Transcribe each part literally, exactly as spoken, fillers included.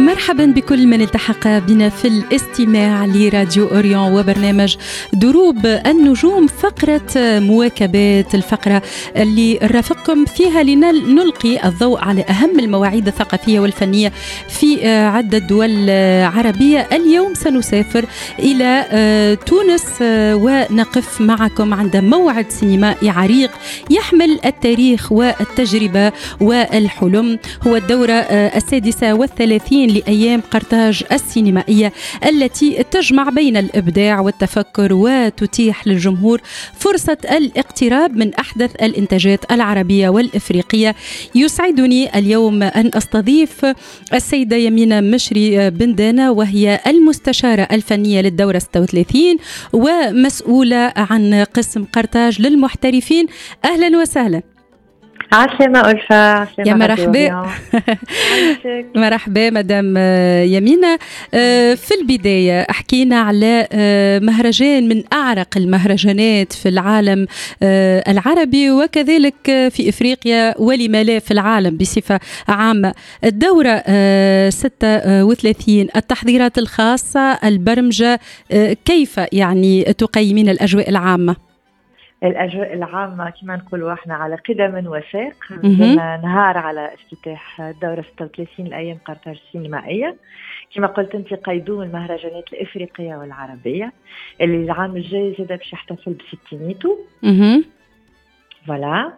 مرحبا بكل من التحق بنا في الاستماع لراديو أوريون وبرنامج دروب النجوم، فقرة مواكبات، الفقرة اللي رافقكم فيها لنلقي الضوء على أهم المواعيد الثقافية والفنية في عدة دول عربية. اليوم سنسافر إلى تونس ونقف معكم عند موعد سينمائي عريق يحمل التاريخ والتجربة والحلم. هو الدورة السادسة والثلاثين لأيام قرطاج السينمائية التي تجمع بين الإبداع والتفكر وتتيح للجمهور فرصة الاقتراب من أحدث الإنتاجات العربية والإفريقية. يسعدني اليوم أن أستضيف السيدة يمينة مشري بندانة، وهي المستشارة الفنية للدورة ستة وثلاثين ومسؤولة عن قسم قرطاج للمحترفين. أهلا وسهلا. عسلامة ألفا. عسلامة يا مرحبا. مرحبا مدام يمينة. في البداية احكينا على مهرجان من أعرق المهرجانات في العالم العربي وكذلك في إفريقيا ولما لا في العالم بصفة عامة. الدورة ستة وثلاثين، التحضيرات الخاصة، البرمجة، كيف يعني تقيمين الأجواء العامة؟ الأجواء العامة كما نقولوا احنا على قدم وساق. نزلنا نهار على افتتاح الدورة ستة وثلاثين لأيام قرطاج السينمائية. كما قلت انت قيدوه المهرجانات الإفريقية والعربية اللي العام الجاي زاد باش يحتفل بستينيته. فوالا.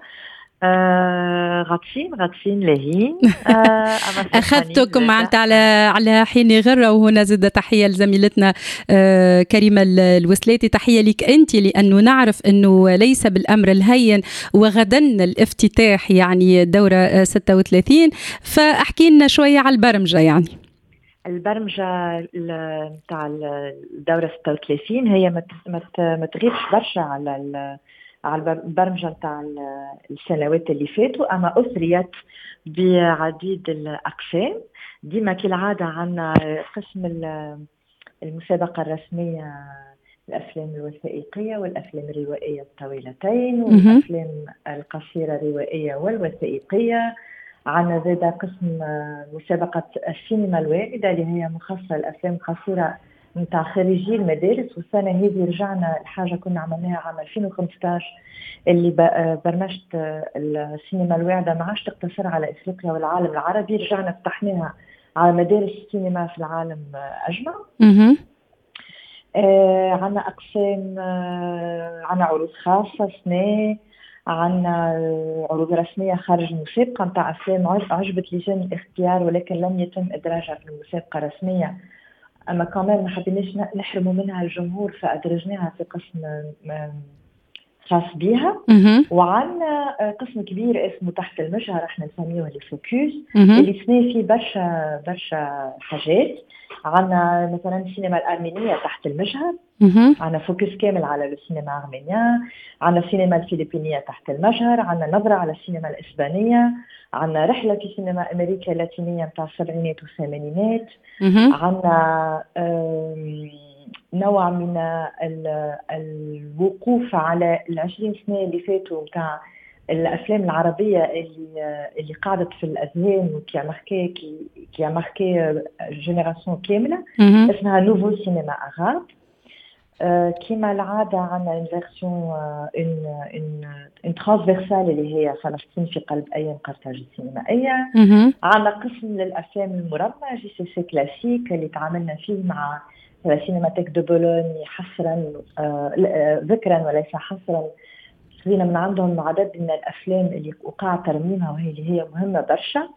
آه غاطسين غاطسين لاهين. آه أخذتكم معناتها على على حين غرة. وهنا زاد تحية لزميلتنا آه كريمة الوسلاتي، تحية لك أنت، لأنه نعرف أنه ليس بالأمر الهين وغدا الافتتاح يعني الدورة ستة وثلاثين. فأحكي لنا شوية على البرمجة. يعني البرمجة نتاع الدورة ستة وثلاثين هي ما تغيرش برشا على على البرمجة نتاع السنوات اللي فاتوا، أما أثريت بعديد الأقسام. ديما كالعادة عنا قسم المسابقة الرسمية، الأفلام الوثائقية والأفلام الروائية الطويلتين والأفلام القصيرة الروائية والوثائقية. عنا زيدا قسم مسابقة السينما الواعدة اللي هي مخصصة للأفلام القصيرة نتاع خريجي المدارس. والسنة هذه رجعنا الحاجة كنا عملناها عام ألفين وخمسة عشر اللي برمجت السينما الواعدة ما عادش تقتصر على إفريقيا والعالم العربي، رجعنا فتحناها على مدارس السينما في العالم أجمع. آه عنا أقسام، آه عنا عروض خاصة سنة، عنا عروض رسمية خارج المسابقة نتاع أفلام عجبت لجان الاختيار ولكن لم يتم إدراجها في المسابقة الرسمية، أما كمان ما حبيناش نحرموا منها الجمهور فأدرجناها في قسم خاص بيها. وعنا قسم كبير اسمه تحت المجهر، احنا نسميه الفوكوس، اللي سنة فيه برشا برشا حاجات. عنا مثلا السينما الأرمينية تحت المجهر، عنا فوكس كامل على السينما الأرمينية. عنا السينما الفلبينية تحت المجهر، عنا نظرة على السينما الإسبانية، عنا رحلة في سينما أمريكا اللاتينية متاع السبعينات والثمانينات. عنا نوع من الوقوف على العشرين سنة اللي فاتوا متاع الأفلام العربية اللي اللي قاعدت في الأذهان وكي ماركي كي ماركي جينيراسيون كاملة، اسمها نوفو سينما أغاب. كما العادة عنا ان فيرسيون ان ان ان ترانسفيرسال اللي هي فلسطين في قلب أيام قرطاج السينمائية. عنا قسم للأفلام المربعة جي سي سي كلاسيك اللي تعاملنا فيه مع سينماتيك دو بولوني حصرا آه ذكرا وليس حصرا. خذينا من عندهم عدد من الأفلام اللي وقع ترميمها وهي اللي هي مهمة برشا.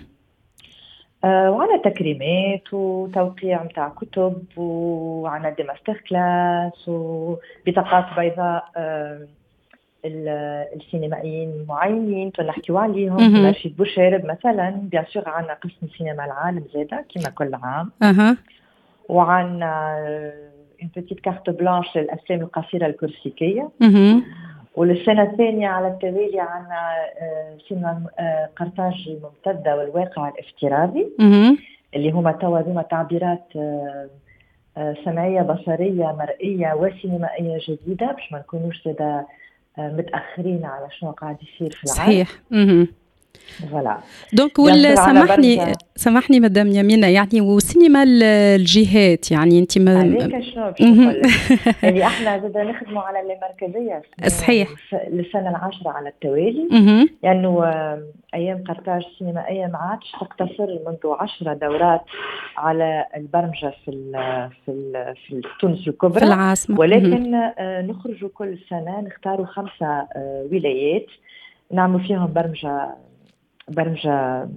آه وعلى تكريمات وتوقيع متاع كتب، وعلى دي ماستر كلاس وبطاقات بيضاء آه السينمائيين المعينين تنحكيو عليهم. ماشي بوشارب مثلا. بيان سور عنا قسم سينما العالم زادا كما كل عام. أه. وعنا une petite carte blanche للأفلام القصيرة الكلاسيكية. وللسنة الثانية على التوالي عنا سينما قرطاج الممتدة والواقع الافتراضي اللي هما توا ذوما تعبيرات سمعية بصرية مرئية وسينمائية جديدة باش ما نكونوش زادا متأخرين على شنو قاعد يصير في العالم. صحيح. فوالا. دونك سامحني سامحني مدام يمينة، يعني وسينما الجهات، يعني انت ما عليك شنو باش نقول لك اللي احنا زاد نخدموا على المركزيه صحيح للسنه العاشره على التوالي، لانه يعني ايام قرطاج السينمائيه ما عادش تقتصر منذ عشرة دورات على البرمجه في ال في ال في تونس الكبرى، في العاصمه، ولكن نخرج كل سنه نختاروا خمسه ولايات نعمل فيهم برمجه برمجه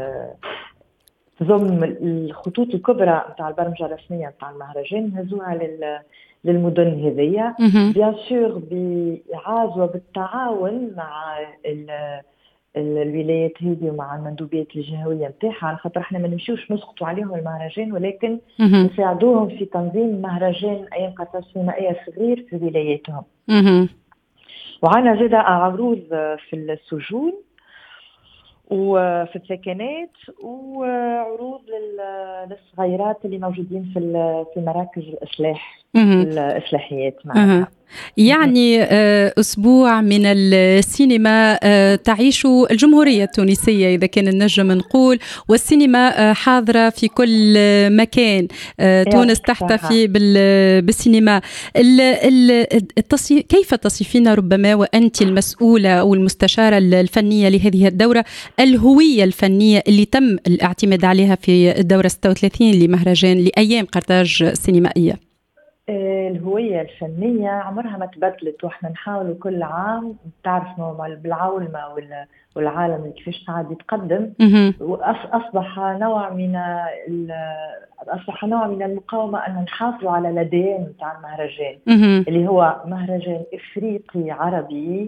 تضم الخطوط الكبرى نتاع البرمجه الرسميه نتاع المهرجان، نهزوها لل للمدن هذيا بيان سور بعاز وبالتعاون مع الولايات هذه ومع المندوبيات الجهويه نتاعها، على خاطر احنا ما نمشيوش نسقطوا عليهم المهرجان، ولكن نساعدوهم في تنظيم مهرجان ايام قرطاج سينمائيه صغير في ولاياتهم. وعنا زاد عروض في السجون وفي السكنات وعروض للصغيرات اللي موجودين في في مراكز الإصلاح الإصلاحيات معنا. يعني أسبوع من السينما تعيش الجمهورية التونسية إذا كان نجم نقول، والسينما حاضرة في كل مكان. تونس تحتفي بالسينما. كيف تصفين ربما وأنت المسؤولة أو المستشارة الفنية لهذه الدورة الهوية الفنية اللي تم الاعتماد عليها في الدورة ستة وثلاثين لمهرجان لأيام قرطاج السينمائية؟ الهوية الفنية عمرها ما تبدلت، واحنا نحاول كل عام تعرف بالعولمة والعالم كيفاش قاعد يتقدم، وأصبح نوع من أصبح نوع من المقاومة أن نحافظوا على الأديان نتاع المهرجان اللي هو مهرجان إفريقي عربي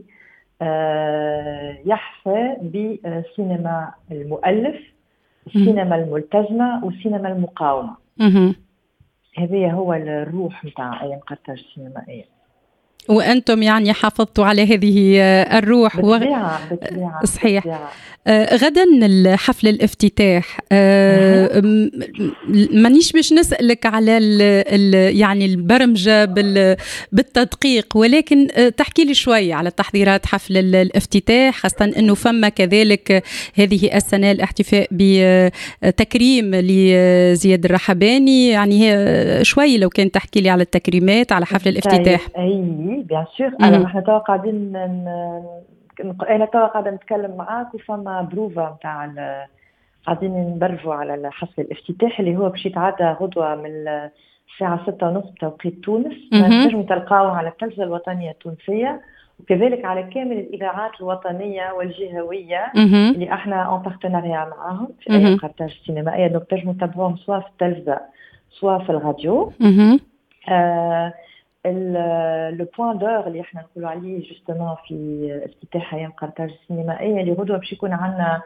يحظى بسينما المؤلف، السينما الملتزمة والسينما المقاومة. هذه هو الروح متاع أيام قرطاج السينمائية، وأنتم يعني حافظتوا على هذه الروح. بالطبيعة و... بالطبيعة صحيح. بالطبيعة. آه غدا الحفل الافتتاح، آه مانيش باش نسألك على ال ال يعني البرمجة بالتدقيق، ولكن آه تحكي لي شوي على تحضيرات حفل الافتتاح، خاصة أنه فما كذلك هذه السنة الاحتفاء بتكريم لزياد الرحباني، يعني شوي لو كان تحكي لي على التكريمات على حفل الافتتاح. أي بيان سور. أنا احنا توا قاعدين أنا توا قاعدة نتكلم معاك وفما بروفا متاع قاعدين نبرجوا على حفل الافتتاح اللي هو باش يتعدى غدوة من الساعة ستة ونص بتوقيت تونس. تنجموا تلقاوه على التلفزة الوطنية التونسية وكذلك على كامل الإذاعات الوطنية والجهوية اللي احنا اون بارتناريا معاهم في أيام قرطاج السينمائية. دونك تنجموا تتابعوهم سواء في التلفزة سواء في الراديو. آه لو بوين دور اللي احنا نقولوا عليه جوستومون في افتتاح ايام قرطاج السينمائيه اللي غدوه باش يكون عندنا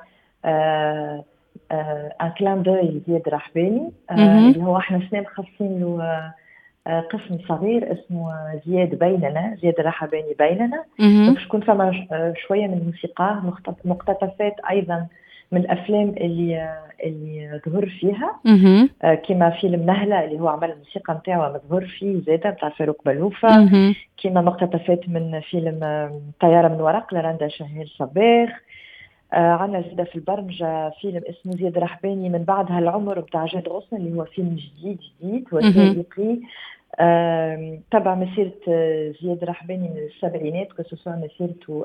ان كلان دوي زياد رحباني اللي هو احنا سنه مخصصين له قسم صغير اسمه زياد بيننا، زياد الرحباني بيننا. باش يكون فما شويه من الموسيقى مقتطفات ايضا من الافلام اللي اللي ظهر فيها كما فيلم نهله اللي هو عمل الموسيقى نتاعو مظهور فيه زاده نتاع فاروق بلوفه، كما مقتطفات من فيلم طياره من ورق لرندا شهير صباغ. عندنا زاده في البرمجه فيلم اسمه زياد رحباني من بعد هالعمر بتاع جاد غصن اللي هو فيلم جديد جديد وثائقي تبع مسيره زياد رحباني من السبعينات، كسوسوا مسيرته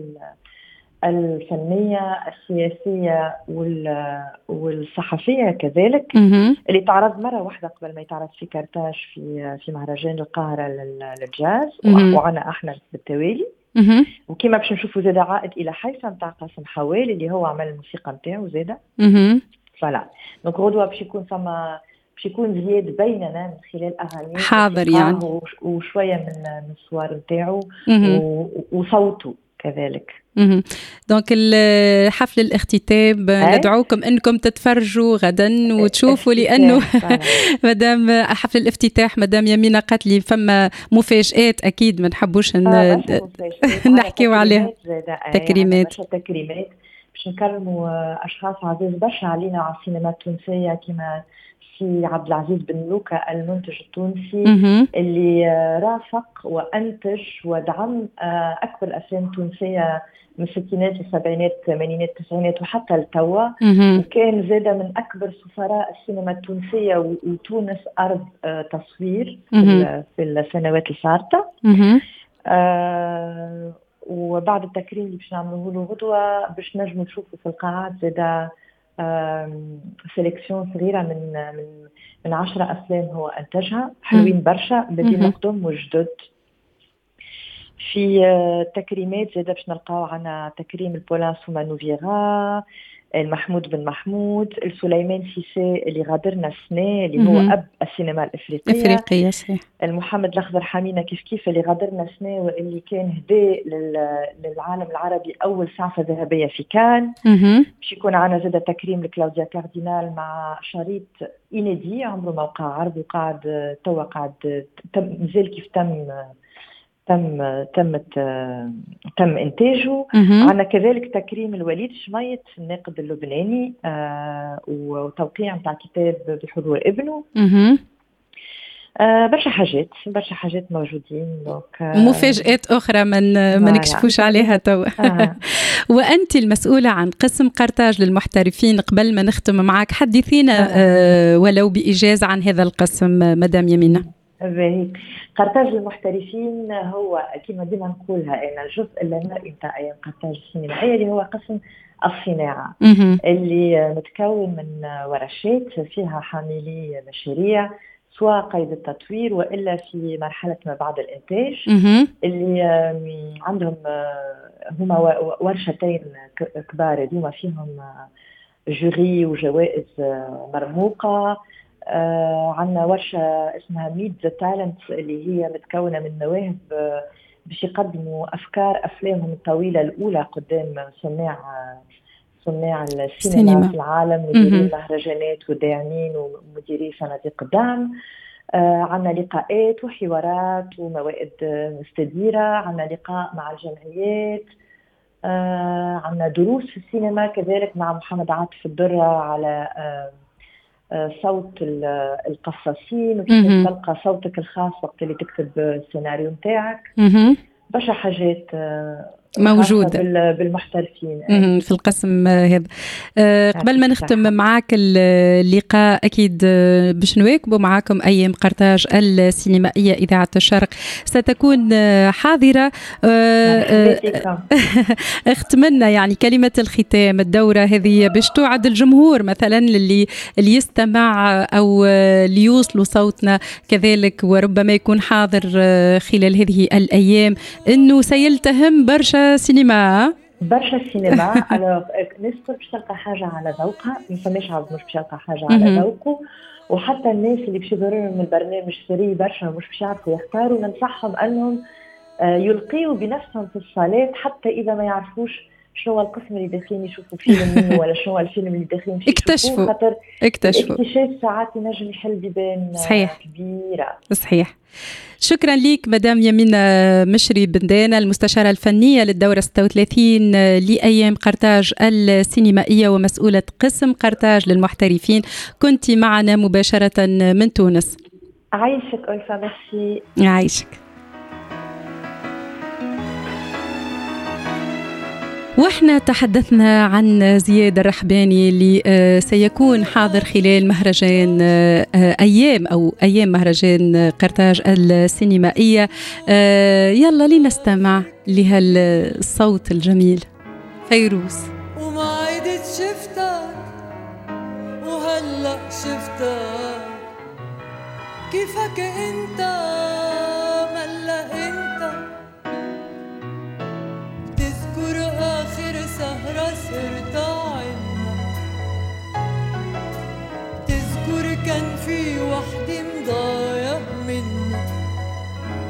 الفنية السياسية والصحفية كذلك اللي تعرض مرة واحدة قبل ما يتعرض في قرطاج في في مهرجان القاهرة للجاز وعنا احنا بالتوالي. وكما باش نشوفوا زاد عائد إلى حيفا نتاع قاسم حوالي اللي هو عمل الموسيقى نتاعو زاده. فوالا دونك غدوة باش يكون فما باش يكون زياد بيننا من خلال أغاني حاضر يعني وشوية من من الصور نتاعو وصوته كذلك. دونك حفل الاختتام ندعوكم انكم تتفرجوا غدا وتشوفوا، لانه مدام حفل الافتتاح مدام يمينة قالت فما مفاجآت اكيد ما نحبوش نحكيو عليها. تكريمات تكريمات باش نكرموا اشخاص عزيز برشا علينا على السينما التونسيه كما سي عبد العزيز بن لوكا المنتج التونسي مهم. اللي رافق وأنتج ودعم أكبر الأفلام التونسية من الستينات والسبعينات والثمانينات والتسعينات وحتى التوا، مهم. وكان زادة من أكبر سفراء السينما التونسية وتونس أرض تصوير مهم. في السنوات الفارطة. مهم. آه وبعد التكريم اللي باش نعملوه له غدوة باش نجموا نشوفوا في القاعات زادة سيليكسيون صغيرة من من من عشرة أفلام هو أنتجها حلوين برشا بدين مقدم وجدد. في تكريمات زادة باش نلقاو عنا تكريم البولان سوما نوفيرا، المحمود بن محمود، السليمان سيسي اللي غادرنا السنة اللي هو أب السينما الإفريقية. إفريقية صحيح. المحمد الأخضر حمينة كيف كيف اللي غادرنا السنة واللي كان هداء للعالم العربي أول سعفة ذهبية في كان. باش يكون عنا زادة تكريم لكلاوديا كاردينال مع شريط إينيدي عمره ما وقع عرض وقاعد توا قاعد تم مازال كيف تم تم تم تم إنتاجه. عنا كذلك تكريم الوليد شميت الناقد اللبناني آه وتوقيع متاع كتاب بحضور ابنه. آه برشا حاجات برشا حاجات موجودين. آه مفاجآت أخرى من ما نكشفوش عليها توا. آه. وأنت المسؤولة عن قسم قرطاج للمحترفين. قبل ما نختم معك حدثينا آه. آه ولو بإيجاز عن هذا القسم مدام يمينة. قرطاج المحترفين هو كما ديما نقولها أن الجزء اللامرئي نتاع أيام قرطاج السينمائية اللي هو قسم الصناعة اللي متكون من ورشات فيها حاملي مشاريع سواء قيد التطوير وإلا في مرحلة ما بعد الإنتاج اللي عندهم هما ورشتين كبار هما فيهم جوري وجوائز مرموقة. آه عندنا ورشة اسمها ميت ذا تالنت اللي هي متكونة من مواهب آه باش يقدموا أفكار أفلامهم الطويلة الأولى قدام صناع صناع السينما في العالم، مديرين مهرجانات وداعمين ومديري صناديق الدعم. آه عندنا لقاءات وحوارات وموائد مستديرة. عندنا لقاء مع الجمعيات. آه عندنا دروس في السينما كذلك مع محمد عاطف الدرة على آه صوت القصاصين وكيف تلقى صوتك الخاص وقت اللي تكتب السيناريو متاعك. برشا حاجات موجودة بالمحترفين في القسم هذا. أه قبل ما نختم معاك اللقاء أكيد باش نواكبوا معاكم أيام قرطاج السينمائية إذاعة الشرق ستكون حاضرة. أه اختمنا يعني كلمة الختام الدورة هذه باش توعد الجمهور مثلا اللي اللي يستمع أو اللي يوصلوا صوتنا كذلك وربما يكون حاضر خلال هذه الأيام إنه سيلتهم برشا سينما برشا سينما. alors الناس باش تلقى حاجه على ذوقها، ما فماش عاد مش باش تلقى حاجه على ذوقه. وحتى الناس اللي باش يضروا من البرنامج سري برشا مش باش يعرفوا يختاروا، ننصحهم انهم يلقيوا بنفسهم في الصالات حتى اذا ما يعرفوش شنو القسم اللي داخلين يشوفوا فيلم منه ولا شنو الفيلم اللي داخلين يكتشفوا. خاطر اكتشفوا اكتشاف ساعات ينجم يحل بيبان صحيح. كبيره. صحيح. شكرا ليك مدام يمينة مشري بندانة المستشارة الفنية للدورة ستة وثلاثين لأيام قرطاج السينمائية ومسؤولة قسم قرطاج للمحترفين. كنت معنا مباشرة من تونس. عايشك ألفا. ميرسي. عايشك. واحنا تحدثنا عن زياد الرحباني اللي سيكون حاضر خلال مهرجان أيام أو أيام مهرجان قرطاج السينمائية. يلا لنستمع لهالصوت الجميل. فيروز. وما عيدت شفتك وهلأ شفتك كيفك انت ملا انت تذكر آخر سهرة صرت عنا تذكر كان في وحدة مضايق منا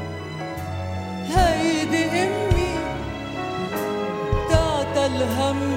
هيدي أمي تعطى الهم